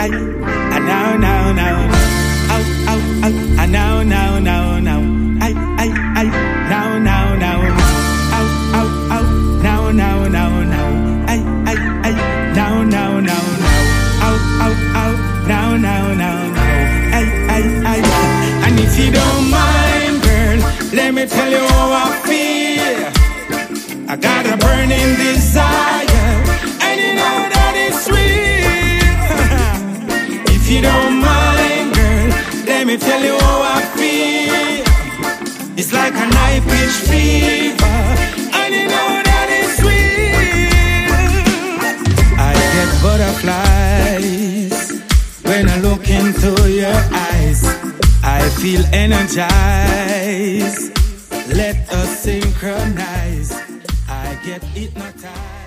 now, now, now, ow, ow, ow, now, now, now, now, now, now, now, ow, ow, ow, now, now, now, now, now, now, now, now, ow, ow, ow, now, now, now, now, and if you don't mind, girl, let me tell you how I feel. I got a burning desire, and you know that it's real. If you don't mind, girl, let me tell you how I feel. It's like a night pitch fever, and you know that it's real. I get butterflies when I look into your eyes. I feel energized. Let us synchronize. I get hypnotized.